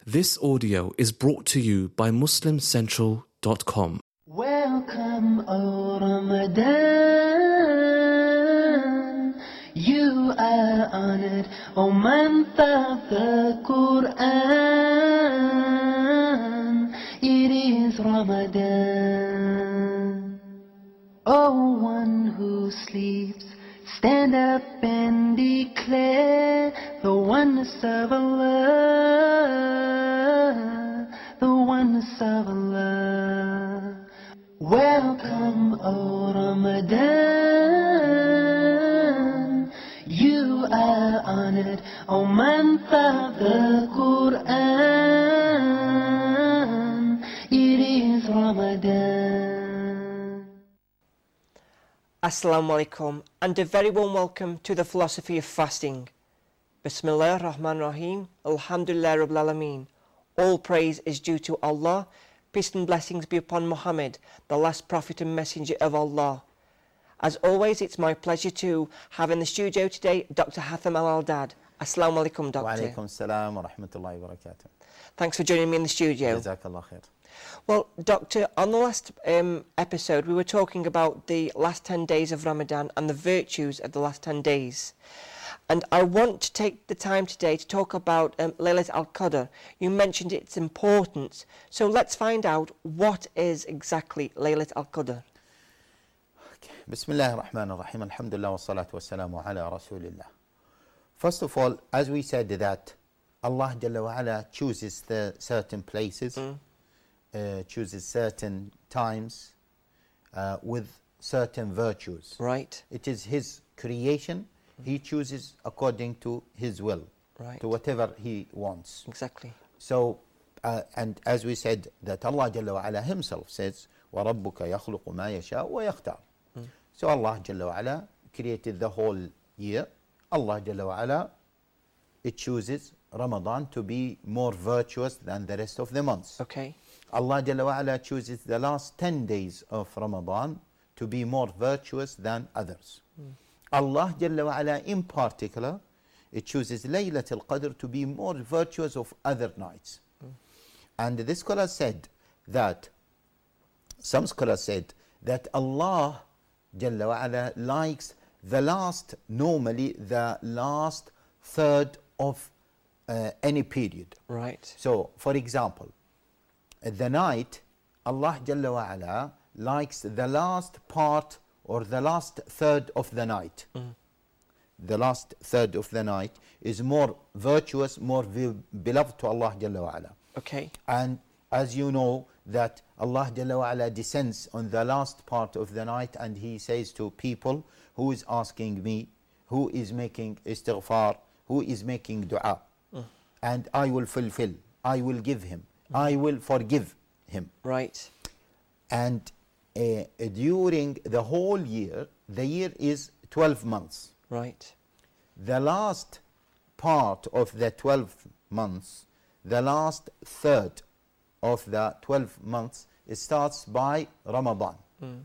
This audio is brought to you by MuslimCentral.com. Welcome, O Ramadan. You are honored, O month of the Quran. It is Ramadan. O one who sleeps, stand up and declare the oneness of Allah, the oneness of Allah. Welcome, O Ramadan. You are honored, O month of the Quran. It is Ramadan. Assalamu alaikum, and a very warm welcome to the philosophy of fasting. Bismillah ar-Rahman ar-Rahim, Alhamdulillah Rabbil Alameen. All praise is due to Allah. Peace and blessings be upon Muhammad, the last prophet and messenger of Allah. As always, it's my pleasure to have in the studio today Dr. Hatham Al-Aldad. Assalamu alaikum, Doctor. Wa alaikum salam wa rahmatullahi wa barakatuh. Thanks for joining me in the studio. Jazakallah khair. Well, Doctor, on the last episode, we were talking about the last 10 days of Ramadan and the virtues of the last 10 days. And I want to take the time today to talk about Laylat al-Qadr. You mentioned its importance. So let's find out what is exactly Laylat al-Qadr. Bismillah ar-Rahman ar-Rahim. Alhamdulillah wa salatu wa salamu ala Rasulillah. First of all, as we said that Allah Jalla wa ala chooses the certain places, chooses certain times with certain virtues. Right. It is His creation. He chooses according to His will, Right. to whatever He wants. Exactly. So, and as we said, that Allah Jalla wa ala Himself says, وَرَبُّكَ يَخْلُقُ مَا يَشَاءُ وَيَخْتَارُ. So Allah Jalla wa ala created the whole year. Allah Jalla wa ala, it chooses Ramadan to be more virtuous than the rest of the months. Okay. Allah Jalla wa ala chooses the last 10 days of Ramadan to be more virtuous than others. Allah Jalla wa ala in particular, it chooses Laylat al-Qadr to be more virtuous of other nights. And this scholar said that, some scholars said that Allah Jalla wa ala likes the last, normally the last third of any period. Right. So, for example, the night, Allah Jalla wa ala likes the last part or the last third of the night. The last third of the night is more virtuous, more beloved to Allah Jalla wa ala. Okay. And as you know that Allah Jalla wa ala descends on the last part of the night and He says to people, who is asking me, who is making istighfar, who is making dua, and I will fulfill, I will give him, I will forgive him. Right. And during the whole year, the year is 12 months. Right. The last part of the 12 months, the last third of the 12 months, it starts by Ramadan.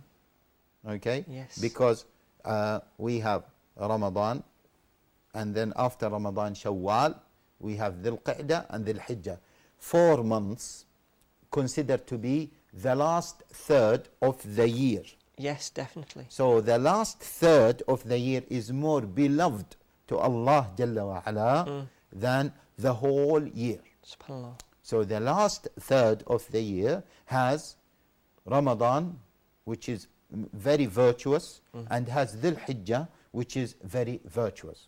Okay? Yes. Because we have Ramadan, and then after Ramadan, Shawwal, we have Dhul Qa'dah and Dhul Hijjah. 4 months considered to be the last third of the year. Yes, definitely. So the last third of the year is more beloved to Allah Jalla wa ala than the whole year. SubhanAllah. So the last third of the year has Ramadan, which is very virtuous, and has Dhul Hijjah, which is very virtuous.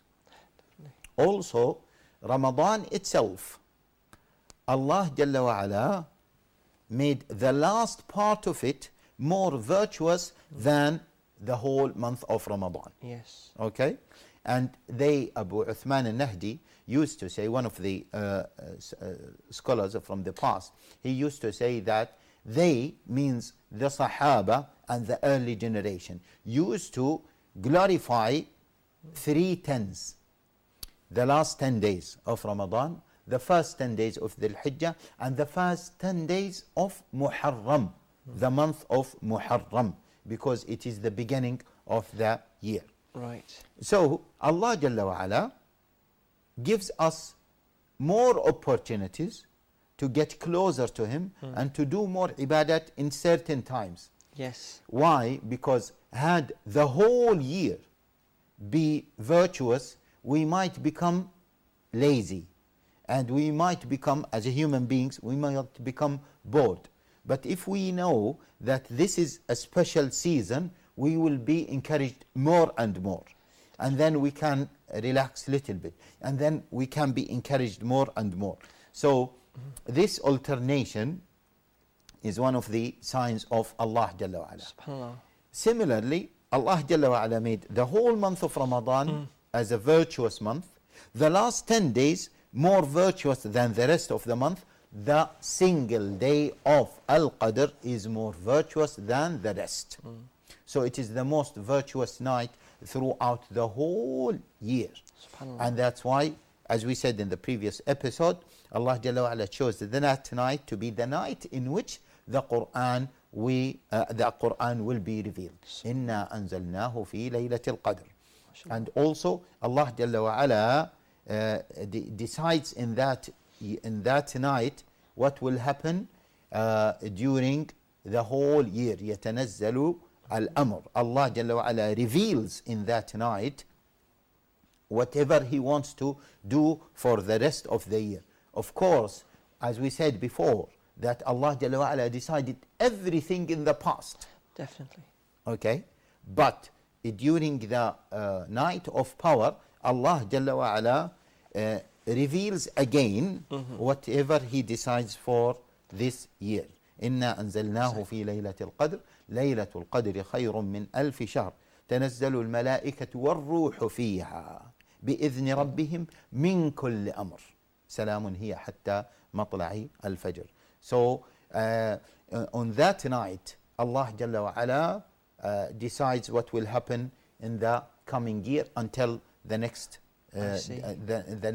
Also, Ramadan itself, Allah Jalla wa ala made the last part of it more virtuous than the whole month of Ramadan. Yes. Okay? And they, Abu Uthman al-Nahdi, used to say, one of the scholars from the past, he used to say that they means the Sahaba and the early generation used to glorify 3 tens. The last 10 days of Ramadan, the first 10 days of Dhul Hijjah, and the first 10 days of Muharram, the month of Muharram, because it is the beginning of the year. Right. So Allah Jalla wa ala gives us more opportunities to get closer to Him and to do more ibadat in certain times. Yes. Why? Because had the whole year be virtuous, we might become lazy, and we might become, as a human beings, we might become bored. But if we know that this is a special season, we will be encouraged more and more. And then we can relax a little bit. And then we can be encouraged more and more. So this alternation is one of the signs of Allah Jalla wa Ala. SubhanAllah. Similarly, Allah Jalla wa Ala made the whole month of Ramadan as a virtuous month. The last 10 days more virtuous than the rest of the month. The single day of Al-Qadr is more virtuous than the rest. So it is the most virtuous night throughout the whole year. And that's why, as we said in the previous episode, Allah Jalla wa Ala chose that night to be the night in which the Quran will be revealed. Inna anzalnahu fi laylatil qadr. And also Allah Jalla wa Ala decides in that night what will happen during the whole year. يتنزل الأمر. Allah Jalla wa Ala reveals in that night whatever He wants to do for the rest of the year. Of course, as we said before, that Allah Jalla wa Ala decided everything in the past. Definitely. Okay? But during the night of power, Allah Jalla wa Ala reveals again whatever He decides for this year. إنا أنزلناه في ليلة القدر ليلة القدر خير من ألف شهر تنزل الملائكة والروح فيها بإذن ربهم من كل أمر سلام هي حتى مطلع الفجر. So on that night, Allah Jalla wa Ala decides what will happen in the coming year until the next the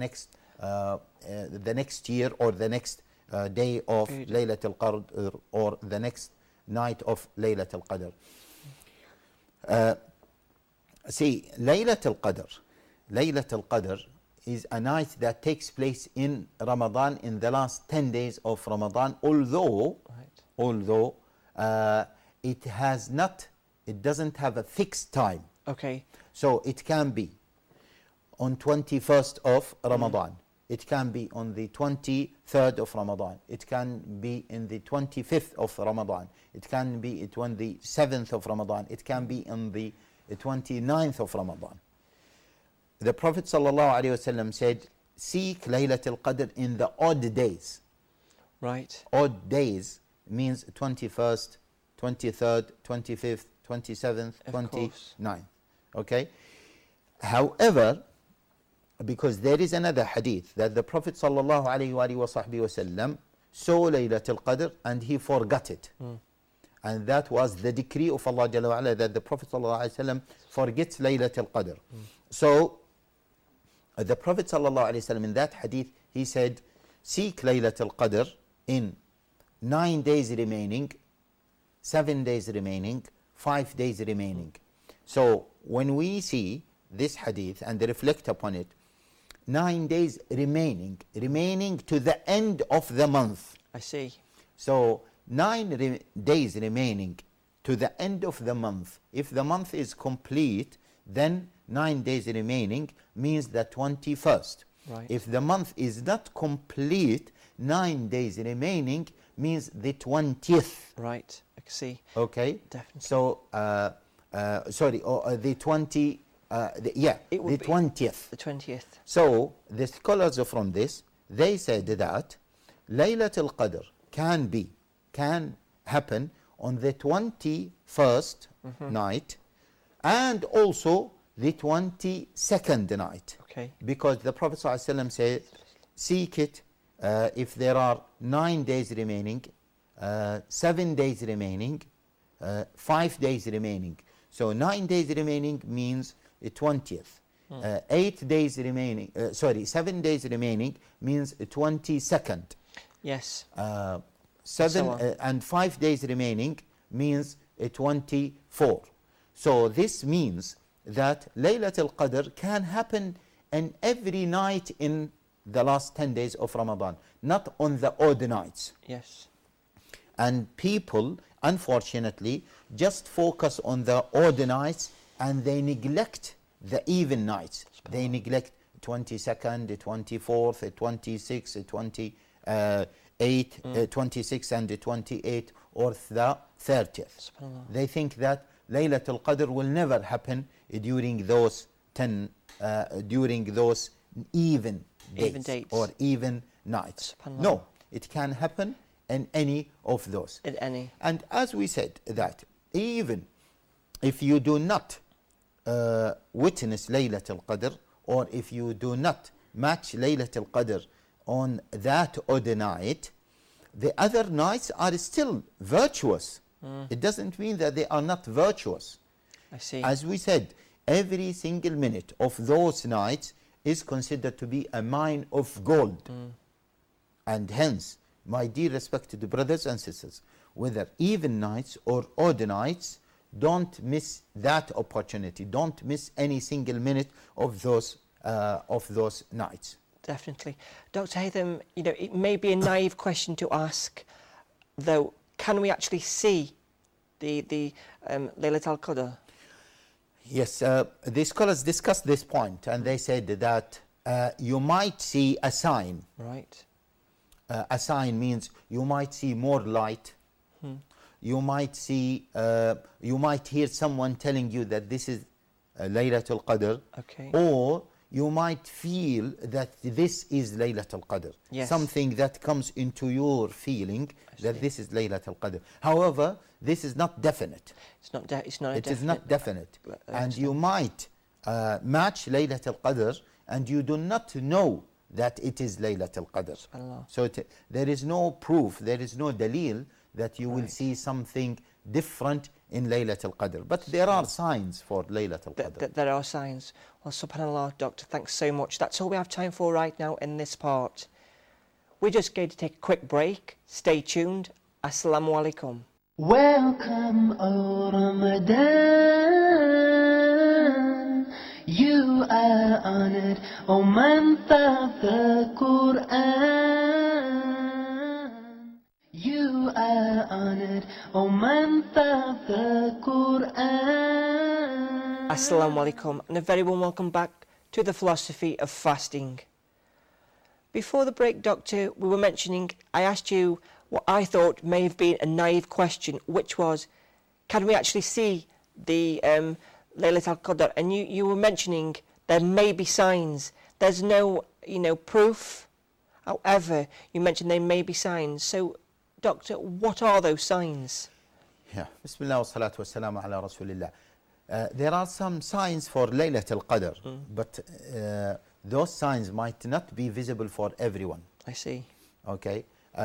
next year, or the next day of Laylatul Qadr, or the next night of Laylatul Qadr. See, Laylatul Qadr is a night that takes place in Ramadan, in the last 10 days of Ramadan, although it doesn't have a fixed time. Okay. So it can be on 21st of Ramadan. It can be on the 23rd of Ramadan. It can be in the 25th of Ramadan. It can be on the 7th of Ramadan. It can be on the 29th of Ramadan. The Prophet ﷺ said, seek Laylatul Qadr in the odd days. Right. Odd days means 21st, 23rd, 25th, 27th, 29th. Okay? However, because there is another hadith that the Prophet ﷺ saw Laylatul Qadr and he forgot it. And that was the decree of Allah Jalla wa Ala, that the Prophet ﷺ forgets Laylatul Qadr. So the Prophet ﷺ in that hadith, he said, seek Laylatul Qadr in 9 days remaining, 7 days remaining, 5 days remaining. So when we see this hadith and reflect upon it, 9 days remaining to the end of the month. I see. So 9 days remaining to the end of the month. If the month is complete, then 9 days remaining means the 21st. Right. If the month is not complete, 9 days remaining means the 20th. Right. I see. Okay. Definitely. So the 20. The 20th. The 20th. So the scholars from this, they said that Laylatul Qadr can happen on the 21st night and also the 22nd night. Okay. Because the Prophet ﷺ said, seek it if there are 9 days remaining, 7 days remaining, 5 days remaining. So 9 days remaining means the 20th. 8 days remaining, 7 days remaining means the 22nd. Yes. 7 and 5 days remaining means 24. So this means that Laylatul Qadr can happen in every night in the last 10 days of Ramadan, not on the odd nights. Yes. And people, unfortunately, just focus on the odd nights and they neglect the even nights. They neglect 22nd, 24th, 26th, 28th, 26th and 28th, or the 30th. They think that Laylatul Qadr will never happen during those even days or even nights. No, it can happen in any of those. In any. And as we said, that even if you do not witness Laylatul Qadr, or if you do not match Laylatul Qadr on that odd night, the other nights are still virtuous. It doesn't mean that they are not virtuous. I see. As we said, every single minute of those nights is considered to be a mine of gold. And hence, my dear respected brothers and sisters, whether even nights or odd nights, don't miss that opportunity. Don't miss any single minute of those nights. Definitely. Dr. Haytham, you know, it may be a naive question to ask, though, can we actually see the Laylatul Qadr? Yes, the scholars discussed this point, and they said that you might see a sign. Right. A sign means you might see more light. You might see, you might hear someone telling you that this is Laylatul Qadr. Okay. Or you might feel that this is Laylatul Qadr. Yes. Something that comes into your feeling that this is Laylatul Qadr. However, this is not definite. It's not. It's not. It is not definite. And you might match Laylatul Qadr, and you do not know that it is Laylatul Qadr. So there is no proof, there is no dalil that you will see something different in Laylatul Qadr. But there are signs for Laylatul Qadr. There are signs. Well, subhanAllah, Doctor, thanks so much. That's all we have time for right now in this part. We're just going to take a quick break. Stay tuned. Assalamu alaikum. Welcome, O Ramadan. You are honored, O month of the Quran. You are honored, O month of the Quran. Assalamu alaikum, and a very warm welcome back to the philosophy of fasting. Before the break, Doctor, we were mentioning, I asked you what I thought may have been a naive question, which was, can we actually see the Laylatul Qadr? And you were mentioning there may be signs. There's no, proof. However, you mentioned there may be signs. So, Doctor, what are those signs? Yeah. Bismillah wa salatu wa salamu ala Rasulillah. There are some signs for Laylatul Qadr, but those signs might not be visible for everyone. I see. Okay.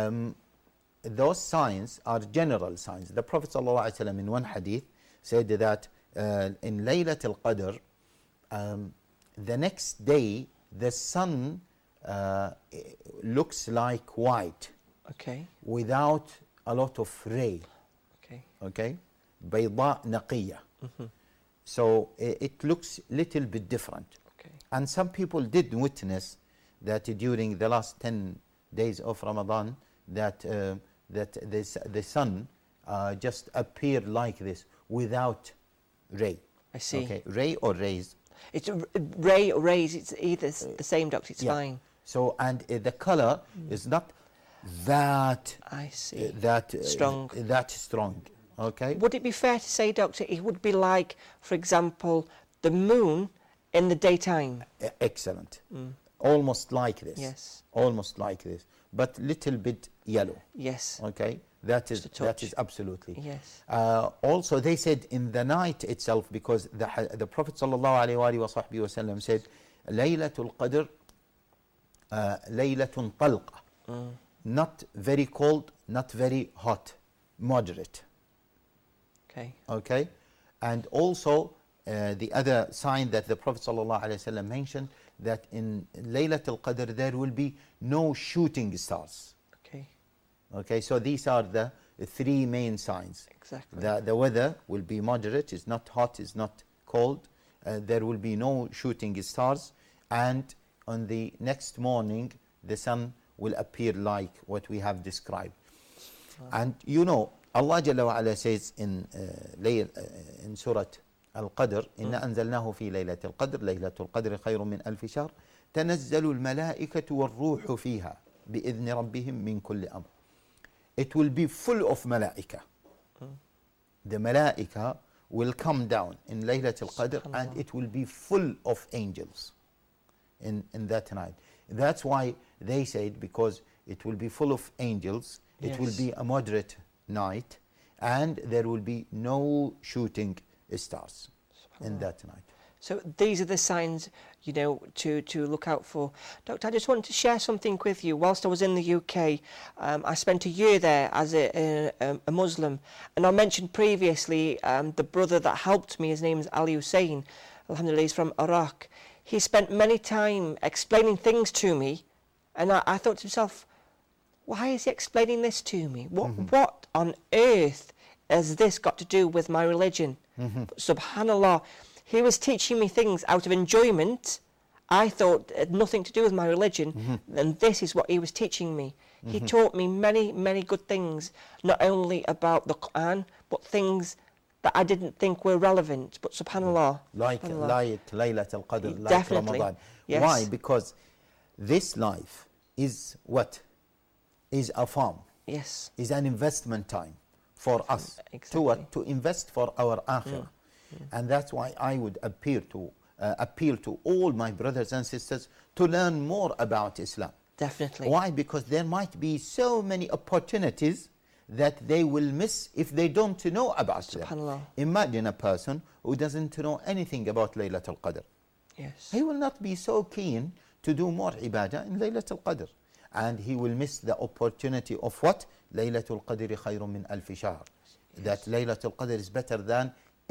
Those signs are general signs. The Prophet ﷺ in one hadith said that in Laylatul Qadr, the next day the sun looks like white. Okay. Without a lot of ray. Okay. Okay. بيضاء نقية. So it looks little bit different. Okay. And some people did witness that during the last 10 days of Ramadan that the sun just appeared like this without ray. I see. Okay. Ray or rays? It's ray or rays. It's either the same, Doctor. It's fine. So and the color is not that. I see. That strong. That strong. Okay. Would it be fair to say, Doctor, it would be like, for example, the moon in the daytime? Excellent. Almost like this. Yes. Almost like this, but little bit yellow. Yes. Okay. That is absolutely. Yes. Also, they said in the night itself, because the Prophet ﷺ said, Laylatul Qadr, Laylatun Talqa. Not very cold, not very hot, moderate. Okay. Okay. And also the other sign that the Prophet ﷺ mentioned, that in Laylatul Qadr there will be no shooting stars. Okay. Okay, so these are the three main signs. Exactly. The weather will be moderate, it's not hot, it's not cold. There will be no shooting stars, and on the next morning the sun will appear like what we have described. And you know, Allah Jalla wa Ala says in Surah Al-Qadr, إِنَّا أَنزَلْنَاهُ فِي لَيْلَةِ الْقَدْرِ لَيْلَةُ الْقَدْرِ خَيْرٌ مِّنْ أَلْفِ شَهْرٍ تَنَزَّلُ الْمَلَائِكَةُ وَالرُّوحُ فِيهَا بِإِذْنِ رَبِّهِمْ مِنْ كُلِّ أَمْرٍ. It will be full of malaika. The malaika will come down in Laylat al-Qadr, and it will be full of angels in that night. That's why they said, because it will be full of angels, it will be a moderate night, and there will be no shooting stars in that night. So these are the signs, you know, to look out for. Doctor, I just wanted to share something with you. Whilst I was in the UK, I spent a year there as a Muslim. And I mentioned previously the brother that helped me, his name is Ali Hussein. Alhamdulillah, he's from Iraq. He spent many time explaining things to me. And I thought to myself, why is he explaining this to me? What on earth has this got to do with my religion? Subhanallah. He was teaching me things out of enjoyment. I thought it had nothing to do with my religion, and this is what he was teaching me. He taught me many, many good things, not only about the Quran, but things that I didn't think were relevant. But subhanallah. Like Laylat al-Qadr, like Definitely. Ramadan. Yes. Why? Because this life is what? Is a farm. Yes. Is an investment time for us. Exactly. To what? To invest for our akhirah. And that's why I would appeal to all my brothers and sisters to learn more about Islam. Definitely. Why? Because there might be so many opportunities that they will miss if they don't know about them. Subhanallah. Imagine a person who doesn't know anything about Laylat al-Qadr. Yes. He will not be so keen to do more ibadah in Laylat al-Qadr. And he will miss the opportunity of what? Laylat al-Qadr khayrun min alfi shahr. That Laylat al-Qadr is better than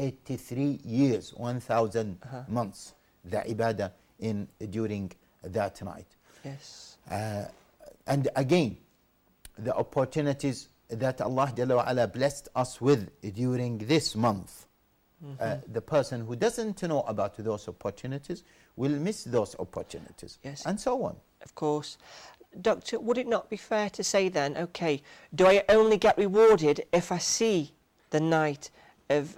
83 years, 1,000 months, the ibadah during that night. Yes. And again, the opportunities that Allah Jalla wa Ala blessed us with during this month, the person who doesn't know about those opportunities will miss those opportunities, and so on. Of course. Doctor, would it not be fair to say then, okay, do I only get rewarded if I see the night of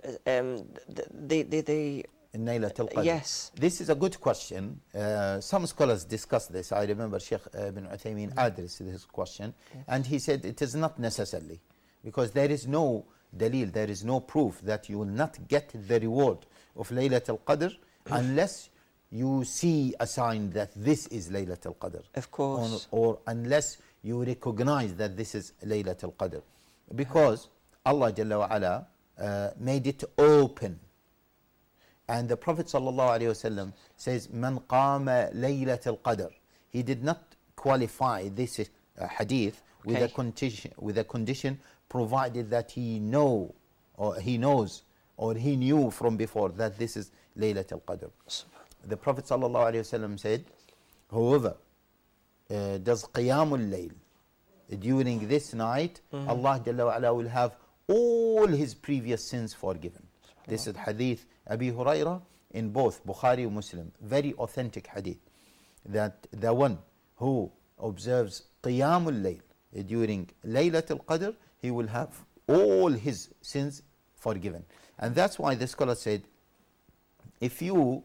the in Laylat al-Qadr? Yes. This is a good question. Some scholars discuss this. I remember Sheikh Ibn Uthaymeen addressed this question, and he said it is not necessarily, because there is no dalil, there is no proof that you will not get the reward of Laylat al-Qadr unless you see a sign that this is Laylat al-Qadr. Of course. Or unless you recognize that this is Laylat al-Qadr. Because Allah Jalla wa Ala made it open. And the Prophet ﷺ says, Man qama Laylat al-Qadr. He did not qualify this hadith with a condition provided that he knows or he knew from before that this is Laylat al-Qadr. The Prophet ﷺ said, whoever does Qiyamul Layl during this night, Allah Jalla wa Ala will have all his previous sins forgiven. This is hadith Abi Hurairah in both Bukhari and Muslim. Very authentic hadith. That the one who observes Qiyamul Layl during Laylat al-Qadr, he will have all his sins forgiven. And that's why the scholar said, if you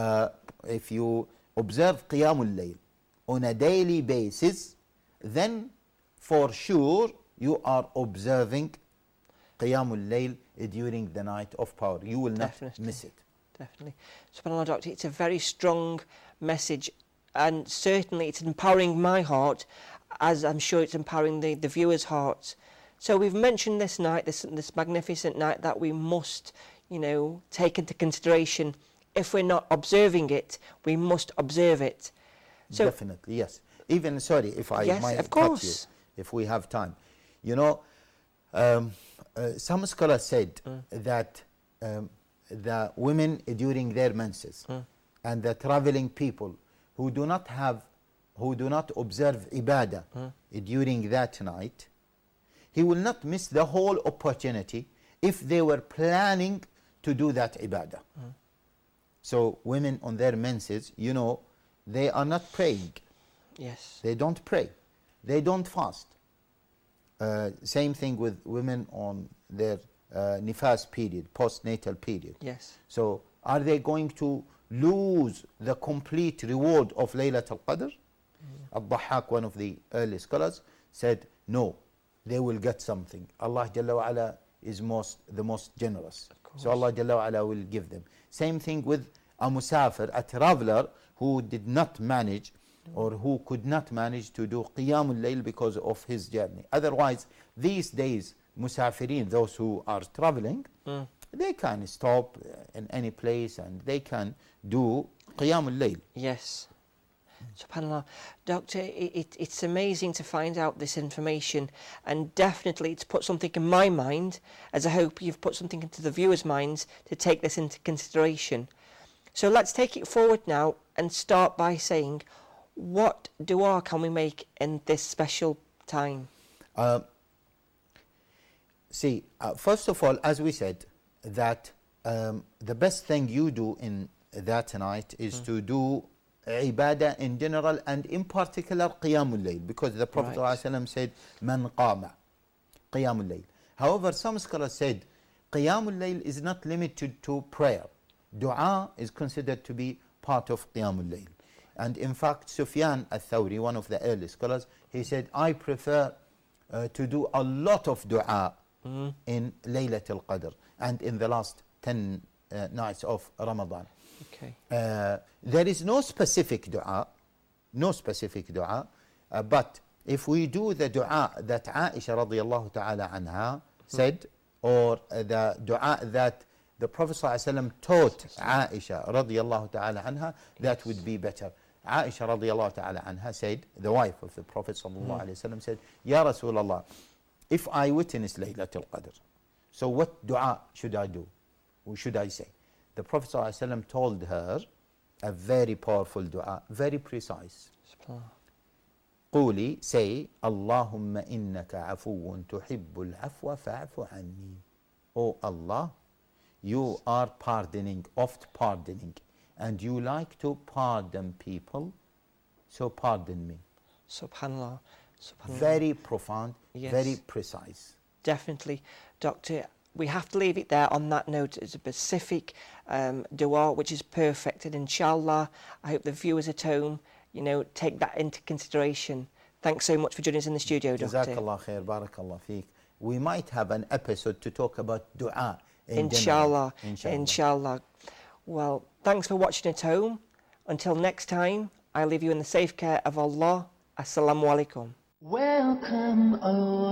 observe Qiyamul Layl on a daily basis, then for sure you are observing Qiyamul Layl during the night of power. You will not miss it. Definitely. SubhanAllah, Doctor, it's a very strong message, and certainly it's empowering my heart, as I'm sure it's empowering the viewers' hearts. So we've mentioned this night, this magnificent night that we must, take into consideration. If we're not observing it, we must observe it. So definitely, yes. Even, sorry, if I might of cut course. you, if we have time. Some scholars said that the women during their menses and the traveling people who do not observe ibadah during that night, he will not miss the whole opportunity if they were planning to do that ibadah. So women on their menses, they are not praying. Yes. They don't pray. They don't fast. Same thing with women on their nifas period, postnatal period. Yes. So are they going to lose the complete reward of Laylatul Qadr? Al-Dhahhak, one of the early scholars, said no, they will get something. Allah Jalla wa Ala is the most generous. So Allah Jalla wa Ala will give them. Same thing with a musafir, a traveler who did not manage or who could not manage to do Qiyamul Layl because of his journey. Otherwise, these days, musafirin, those who are traveling, they can stop in any place and they can do Qiyamul Layl. Yes. SubhanAllah. Doctor, it's amazing to find out this information, and definitely it's put something in my mind, as I hope you've put something into the viewers' minds to take this into consideration. So let's take it forward now and start by saying, what dua can we make in this special time? First of all, as we said, that the best thing you do in that night is to do ibadah in general and in particular Qiyamul Layl, because the Prophet ﷺ said, Man qama Qiyamul Layl. However, some scholars said Qiyamul Layl is not limited to prayer. Dua is considered to be part of Qiyamul Layl. And in fact, Sufyan al-Thawri, one of the early scholars, he said, I prefer to do a lot of dua in Laylatul Qadr and in the last 10 nights of Ramadan. Okay. There is no specific dua, but if we do the dua that Aisha radiallahu ta'ala anha said, or the dua that the Prophet ﷺ taught Aisha radiallahu ta'ala anha, that would be better. Aisha radiallahu ta'ala anha said, the wife of the Prophet sallallahu alayhi wa sallam said, Ya Rasulullah, if I witness Laylatul Qadr, so what dua should I do? What should I say? The Prophet ﷺ told her a very powerful dua, very precise. قولي, say, Allahumma innaka afuun tuhibbul afwa fa'afu anni. Oh Allah, you are pardoning, oft pardoning, and you like to pardon people, so pardon me. SubhanAllah. Very profound, Yes. very precise. Definitely. Doctor, we have to leave it there on that note. It's a specific dua which is perfect, and inshallah I hope the viewers at home, take that into consideration. Thanks so much for joining us in the studio, Doctor. Jazakallah khair, barakallah feek. We might have an episode to talk about dua in Inshallah. general. Inshallah. Well, thanks for watching at home. Until next time, I leave you in the safe care of Allah. Assalamu alaikum. Welcome, O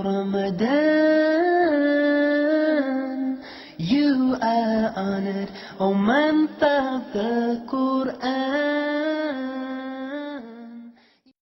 Ramadan. You are honored, O month of the Quran.